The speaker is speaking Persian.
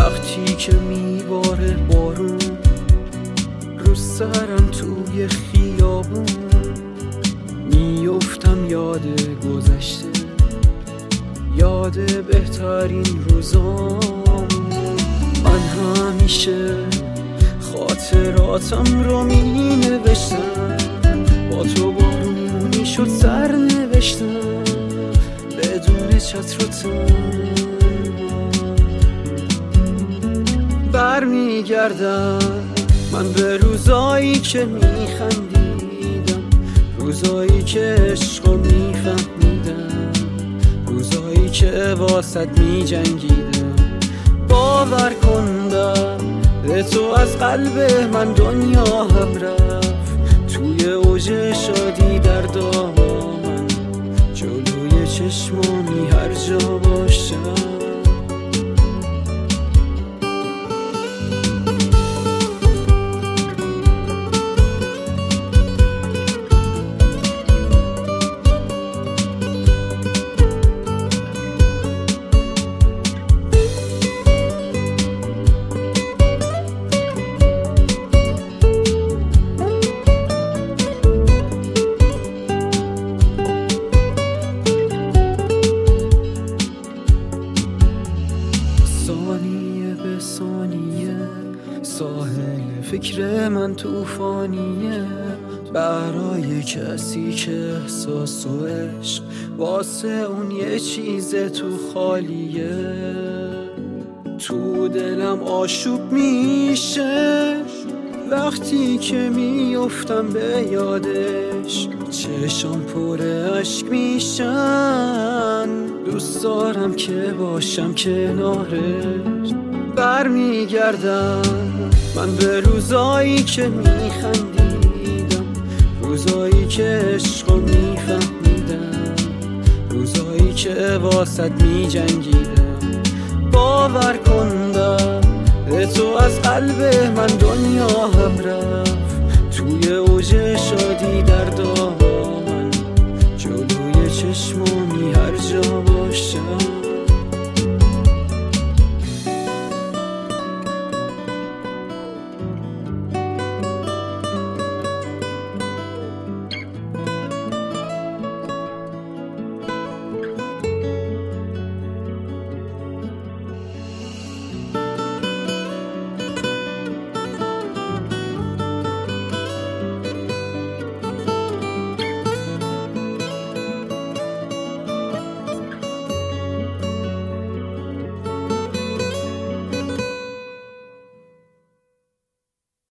وقتی که میباره بارون رو سرم توی خیابون، میافتم یاد گذشته، یاد بهترین روزام. من همیشه خاطراتم رو می نوشتم، با تو بارونی شد سر نوشتم بدون چتر و تنها. برمیگردم من به روزایی که میخندیدم، روزایی که عشقو میفهمیدم، روزایی که واسط میجنگیدم. باور کندم به تو از قلب من دنیا هم رفت، توی اوج شادی در دامن، جلوی چشمامی هر جا باشم. ثانیه به ثانیه ساحل فکر من توفانیه، برای کسی که احساس و عشق واسه اون یه چیز تو خالیه. تو دلم آشوب میشه وقتی که میافتم به یادش، چشام پر اشک میشن، دوست دارم که باشم کنارش. برمیگردم من به روزایی که میخندیدم، روزایی که عشقو میفهمیدم، روزایی که واسط میجنگیدم. باور کندم به تو از قلب من دنیا هم رفت،